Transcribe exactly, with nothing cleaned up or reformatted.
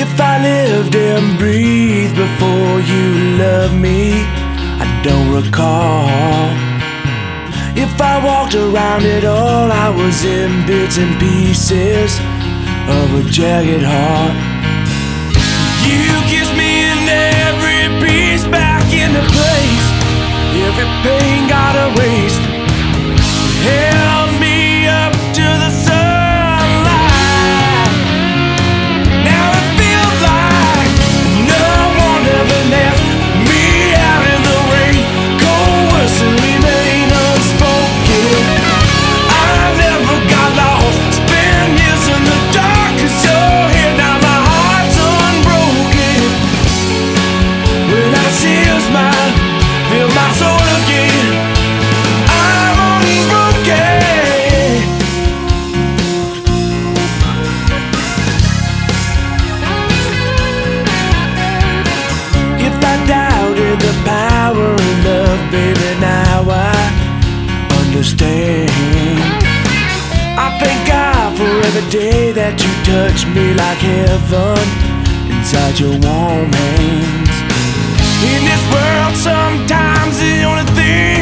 If I lived and breathed before you loved me, I don't recall. If I walked around at all, I was in bits and pieces of a jagged heart. You kissed me and every piece back into place. Every pain got erased. Held me up to the sunlight. Now it feels like no one ever left me out in the rain. Cold words remain unspoken. I never got lost. Spent years in the dark 'cause you're here. Now my heart's unbroken. When I see your smile, feel my soul again. I'm unbroken. If I doubted the power of love, baby, now I understand. I thank God for every day that you touch me like heaven inside your warm hands. In this world, sometimes the only thing